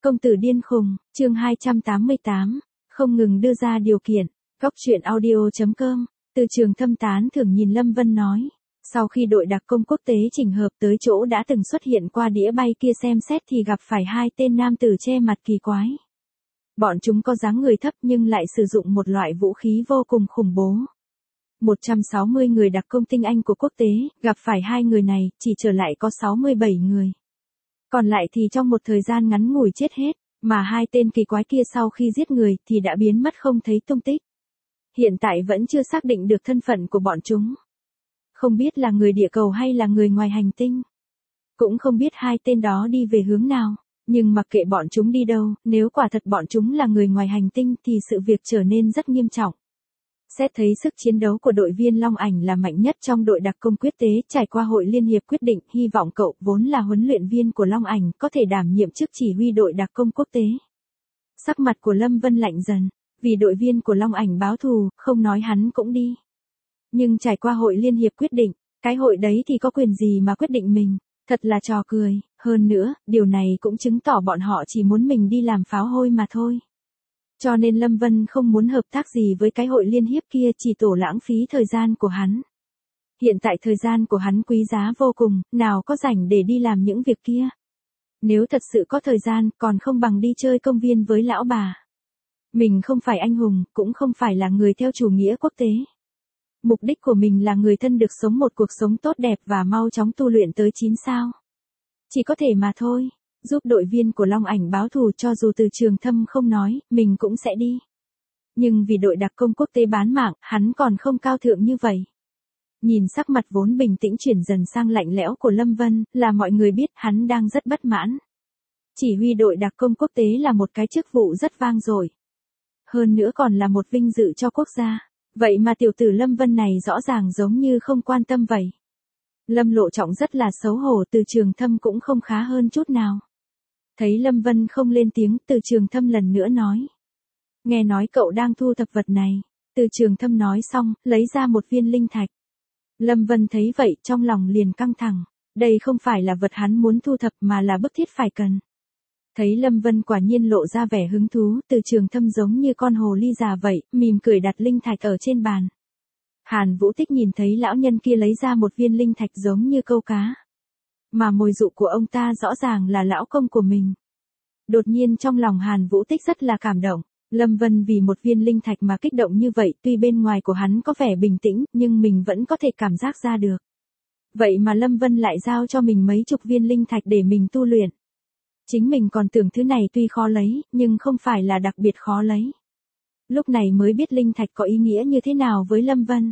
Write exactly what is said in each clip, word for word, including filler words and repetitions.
Công tử điên khùng, chương hai trăm tám mươi tám, không ngừng đưa ra điều kiện. Góc truyện audio.com, Từ Trường Thâm tán thưởng nhìn Lâm Vân nói. Sau khi đội đặc công quốc tế chỉnh hợp tới chỗ đã từng xuất hiện qua đĩa bay kia xem xét thì gặp phải hai tên nam tử che mặt kỳ quái. Bọn chúng có dáng người thấp nhưng lại sử dụng một loại vũ khí vô cùng khủng bố. một trăm sáu mươi người đặc công tinh anh của quốc tế, gặp phải hai người này, chỉ trở lại có sáu mươi bảy người. Còn lại thì trong một thời gian ngắn ngủi chết hết, mà hai tên kỳ quái kia sau khi giết người thì đã biến mất không thấy tung tích. Hiện tại vẫn chưa xác định được thân phận của bọn chúng. Không biết là người địa cầu hay là người ngoài hành tinh. Cũng không biết hai tên đó đi về hướng nào, nhưng mặc kệ bọn chúng đi đâu, nếu quả thật bọn chúng là người ngoài hành tinh thì sự việc trở nên rất nghiêm trọng. Xét thấy sức chiến đấu của đội viên Long Ảnh là mạnh nhất trong đội đặc công quyết tế, trải qua hội liên hiệp quyết định, hy vọng cậu vốn là huấn luyện viên của Long Ảnh có thể đảm nhiệm chức chỉ huy đội đặc công quốc tế. Sắc mặt của Lâm Vân lạnh dần, vì đội viên của Long Ảnh báo thù, không nói hắn cũng đi. Nhưng trải qua hội liên hiệp quyết định, cái hội đấy thì có quyền gì mà quyết định mình, thật là trò cười, hơn nữa, điều này cũng chứng tỏ bọn họ chỉ muốn mình đi làm pháo hôi mà thôi. Cho nên Lâm Vân không muốn hợp tác gì với cái hội liên hiệp kia, chỉ tổ lãng phí thời gian của hắn. Hiện tại thời gian của hắn quý giá vô cùng, nào có rảnh để đi làm những việc kia. Nếu thật sự có thời gian, còn không bằng đi chơi công viên với lão bà. Mình không phải anh hùng, cũng không phải là người theo chủ nghĩa quốc tế. Mục đích của mình là người thân được sống một cuộc sống tốt đẹp và mau chóng tu luyện tới chín sao. Chỉ có thể mà thôi. Giúp đội viên của Long Ảnh báo thù, cho dù Từ Trường Thâm không nói, mình cũng sẽ đi. Nhưng vì đội đặc công quốc tế bán mạng, hắn còn không cao thượng như vậy. Nhìn sắc mặt vốn bình tĩnh chuyển dần sang lạnh lẽo của Lâm Vân, là mọi người biết hắn đang rất bất mãn. Chỉ huy đội đặc công quốc tế là một cái chức vụ rất vang dội. Hơn nữa còn là một vinh dự cho quốc gia. Vậy mà tiểu tử Lâm Vân này rõ ràng giống như không quan tâm vậy. Lâm Lộ Trọng rất là xấu hổ, Từ Trường Thâm cũng không khá hơn chút nào. Thấy Lâm Vân không lên tiếng, Từ Trường Thâm lần nữa nói. Nghe nói cậu đang thu thập vật này. Từ Trường Thâm nói xong, lấy ra một viên linh thạch. Lâm Vân thấy vậy, trong lòng liền căng thẳng. Đây không phải là vật hắn muốn thu thập mà là bức thiết phải cần. Thấy Lâm Vân quả nhiên lộ ra vẻ hứng thú, Từ Trường Thâm giống như con hồ ly già vậy, mỉm cười đặt linh thạch ở trên bàn. Hàn Vũ Tích nhìn thấy lão nhân kia lấy ra một viên linh thạch giống như câu cá. Mà mồi dụ của ông ta rõ ràng là lão công của mình. Đột nhiên trong lòng Hàn Vũ Tích rất là cảm động. Lâm Vân vì một viên linh thạch mà kích động như vậy, tuy bên ngoài của hắn có vẻ bình tĩnh, nhưng mình vẫn có thể cảm giác ra được. Vậy mà Lâm Vân lại giao cho mình mấy chục viên linh thạch để mình tu luyện. Chính mình còn tưởng thứ này tuy khó lấy, nhưng không phải là đặc biệt khó lấy. Lúc này mới biết linh thạch có ý nghĩa như thế nào với Lâm Vân.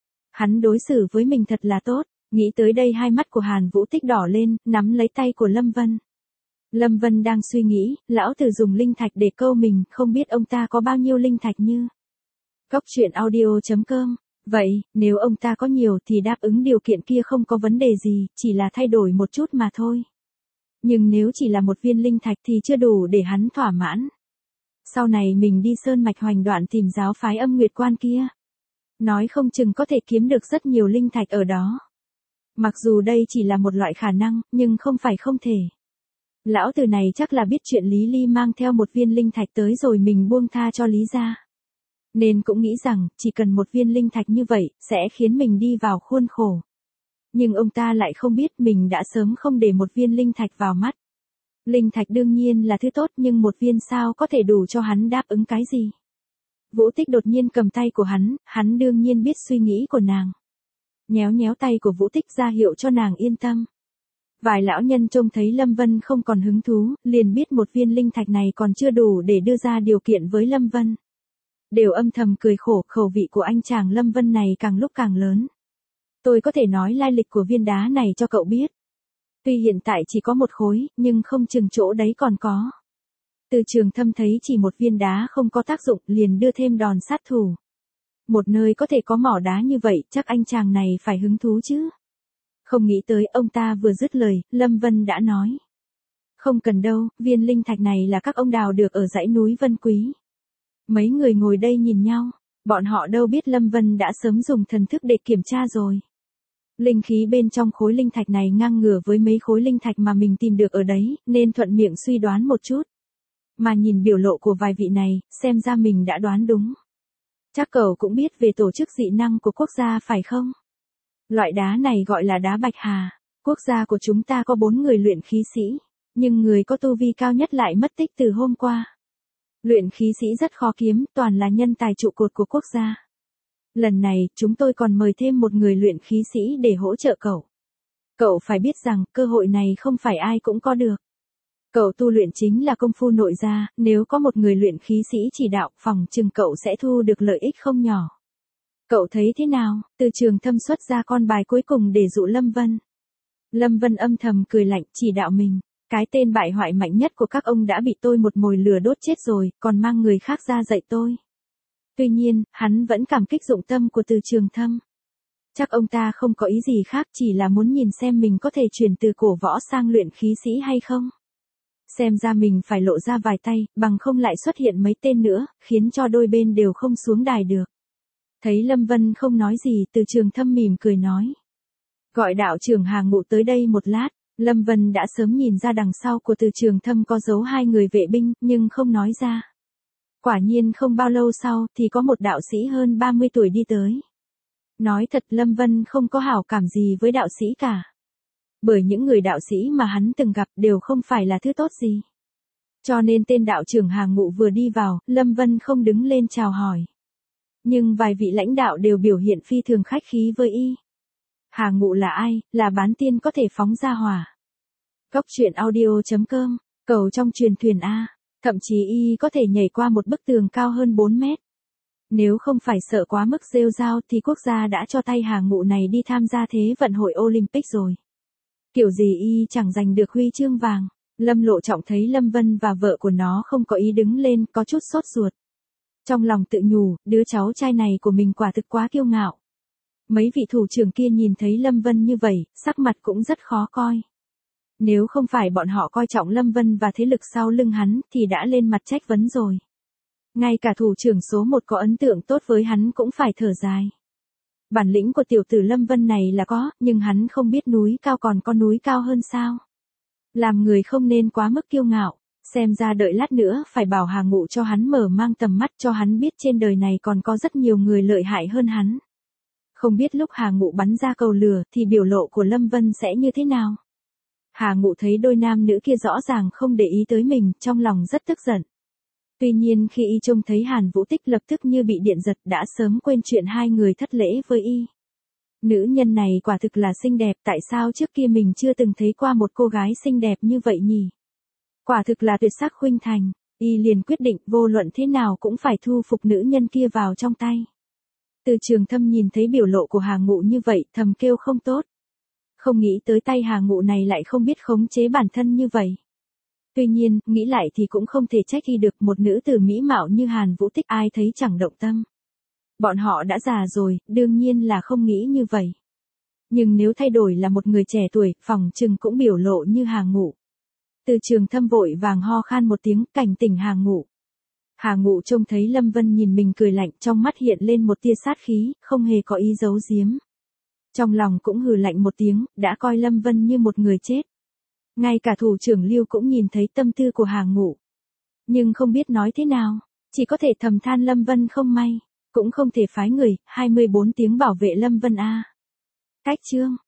Hắn đối xử với mình thật là tốt. Nghĩ tới đây hai mắt của Hàn Vũ Tích đỏ lên, nắm lấy tay của Lâm Vân. Lâm Vân đang suy nghĩ, lão tử dùng linh thạch để câu mình, không biết ông ta có bao nhiêu linh thạch như. Góc truyện audio.com. Vậy, nếu ông ta có nhiều thì đáp ứng điều kiện kia không có vấn đề gì, chỉ là thay đổi một chút mà thôi. Nhưng nếu chỉ là một viên linh thạch thì chưa đủ để hắn thỏa mãn. Sau này mình đi sơn mạch Hoành Đoạn tìm giáo phái Âm Nguyệt Quan kia. Nói không chừng có thể kiếm được rất nhiều linh thạch ở đó. Mặc dù đây chỉ là một loại khả năng, nhưng không phải không thể. Lão tử này chắc là biết chuyện Lý Ly mang theo một viên linh thạch tới rồi mình buông tha cho Lý gia. Nên cũng nghĩ rằng, chỉ cần một viên linh thạch như vậy, sẽ khiến mình đi vào khuôn khổ. Nhưng ông ta lại không biết mình đã sớm không để một viên linh thạch vào mắt. Linh thạch đương nhiên là thứ tốt, nhưng một viên sao có thể đủ cho hắn đáp ứng cái gì. Vũ Tích đột nhiên cầm tay của hắn, hắn đương nhiên biết suy nghĩ của nàng. Nhéo nhéo tay của Vũ Tích ra hiệu cho nàng yên tâm. Vài lão nhân trông thấy Lâm Vân không còn hứng thú, liền biết một viên linh thạch này còn chưa đủ để đưa ra điều kiện với Lâm Vân. Đều âm thầm cười khổ, khẩu vị của anh chàng Lâm Vân này càng lúc càng lớn. Tôi có thể nói lai lịch của viên đá này cho cậu biết. Tuy hiện tại chỉ có một khối, nhưng không chừng chỗ đấy còn có. Từ Trường Thâm thấy chỉ một viên đá không có tác dụng, liền đưa thêm đòn sát thủ. Một nơi có thể có mỏ đá như vậy, chắc anh chàng này phải hứng thú chứ. Không nghĩ tới, ông ta vừa dứt lời, Lâm Vân đã nói. Không cần đâu, viên linh thạch này là các ông đào được ở dãy núi Vân Quý. Mấy người ngồi đây nhìn nhau, bọn họ đâu biết Lâm Vân đã sớm dùng thần thức để kiểm tra rồi. Linh khí bên trong khối linh thạch này ngang ngửa với mấy khối linh thạch mà mình tìm được ở đấy, nên thuận miệng suy đoán một chút. Mà nhìn biểu lộ của vài vị này, xem ra mình đã đoán đúng. Chắc cậu cũng biết về tổ chức dị năng của quốc gia phải không? Loại đá này gọi là đá bạch hà. Quốc gia của chúng ta có bốn người luyện khí sĩ, nhưng người có tu vi cao nhất lại mất tích từ hôm qua. Luyện khí sĩ rất khó kiếm, toàn là nhân tài trụ cột của quốc gia. Lần này, chúng tôi còn mời thêm một người luyện khí sĩ để hỗ trợ cậu. Cậu phải biết rằng, cơ hội này không phải ai cũng có được. Cậu tu luyện chính là công phu nội gia, nếu có một người luyện khí sĩ chỉ đạo, phòng chừng cậu sẽ thu được lợi ích không nhỏ. Cậu thấy thế nào? Từ Trường Thâm xuất ra con bài cuối cùng để dụ Lâm Vân. Lâm Vân âm thầm cười lạnh, chỉ đạo mình. Cái tên bại hoại mạnh nhất của các ông đã bị tôi một mồi lửa đốt chết rồi, còn mang người khác ra dạy tôi. Tuy nhiên, hắn vẫn cảm kích dụng tâm của Từ Trường Thâm. Chắc ông ta không có ý gì khác, chỉ là muốn nhìn xem mình có thể chuyển từ cổ võ sang luyện khí sĩ hay không. Xem ra mình phải lộ ra vài tay, bằng không lại xuất hiện mấy tên nữa, khiến cho đôi bên đều không xuống đài được. Thấy Lâm Vân không nói gì, Từ Trường Thâm mỉm cười nói. Gọi đạo trưởng Hà Ngụ tới đây một lát. Lâm Vân đã sớm nhìn ra đằng sau của Từ Trường Thâm có giấu hai người vệ binh, nhưng không nói ra. Quả nhiên không bao lâu sau, thì có một đạo sĩ hơn ba mươi tuổi đi tới. Nói thật, Lâm Vân không có hảo cảm gì với đạo sĩ cả. Bởi những người đạo sĩ mà hắn từng gặp đều không phải là thứ tốt gì. Cho nên tên đạo trưởng Hà Ngụ vừa đi vào, Lâm Vân không đứng lên chào hỏi. Nhưng vài vị lãnh đạo đều biểu hiện phi thường khách khí với y. Hà Ngụ là ai? Là bán tiên có thể phóng ra hỏa. Góc truyện audio chấm com, cầu trong truyền thuyền A. Thậm chí y có thể nhảy qua một bức tường cao hơn bốn mét. Nếu không phải sợ quá mức rêu rao thì quốc gia đã cho tay Hà Ngụ này đi tham gia Thế vận hội Olympic rồi. Kiểu gì y chẳng giành được huy chương vàng. Lâm Lộ Trọng thấy Lâm Vân và vợ của nó không có ý đứng lên, có chút sốt ruột. Trong lòng tự nhủ, đứa cháu trai này của mình quả thực quá kiêu ngạo. Mấy vị thủ trưởng kia nhìn thấy Lâm Vân như vậy, sắc mặt cũng rất khó coi. Nếu không phải bọn họ coi trọng Lâm Vân và thế lực sau lưng hắn, thì đã lên mặt trách vấn rồi. Ngay cả thủ trưởng số một có ấn tượng tốt với hắn cũng phải thở dài. Bản lĩnh của tiểu tử Lâm Vân này là có, nhưng hắn không biết núi cao còn có núi cao hơn sao. Làm người không nên quá mức kiêu ngạo, xem ra đợi lát nữa phải bảo Hà Ngụ cho hắn mở mang tầm mắt, cho hắn biết trên đời này còn có rất nhiều người lợi hại hơn hắn. Không biết lúc Hà Ngụ bắn ra cầu lửa thì biểu lộ của Lâm Vân sẽ như thế nào. Hà Ngụ thấy đôi nam nữ kia rõ ràng không để ý tới mình, trong lòng rất tức giận. Tuy nhiên khi y trông thấy Hàn Vũ Tích lập tức như bị điện giật, đã sớm quên chuyện hai người thất lễ với y. Nữ nhân này quả thực là xinh đẹp, tại sao trước kia mình chưa từng thấy qua một cô gái xinh đẹp như vậy nhỉ? Quả thực là tuyệt sắc khuynh thành, y liền quyết định vô luận thế nào cũng phải thu phục nữ nhân kia vào trong tay. Từ Trường Thâm nhìn thấy biểu lộ của Hà Ngụ như vậy, thầm kêu không tốt. Không nghĩ tới tay Hà Ngụ này lại không biết khống chế bản thân như vậy. Tuy nhiên, nghĩ lại thì cũng không thể trách y được, một nữ tử mỹ mạo như Hàn Vũ Tích ai thấy chẳng động tâm. Bọn họ đã già rồi, đương nhiên là không nghĩ như vậy. Nhưng nếu thay đổi là một người trẻ tuổi, phòng chừng cũng biểu lộ như Hà Ngụ. Từ Trường Thâm vội vàng ho khan một tiếng, cảnh tỉnh Hà Ngụ. Hà Ngụ trông thấy Lâm Vân nhìn mình cười lạnh, trong mắt hiện lên một tia sát khí, không hề có ý giấu giếm. Trong lòng cũng hừ lạnh một tiếng, đã coi Lâm Vân như một người chết. Ngay cả thủ trưởng Lưu cũng nhìn thấy tâm tư của Hà Ngụ. Nhưng không biết nói thế nào, chỉ có thể thầm than Lâm Vân không may, cũng không thể phái người, hai mươi bốn tiếng bảo vệ Lâm Vân a. Cách chương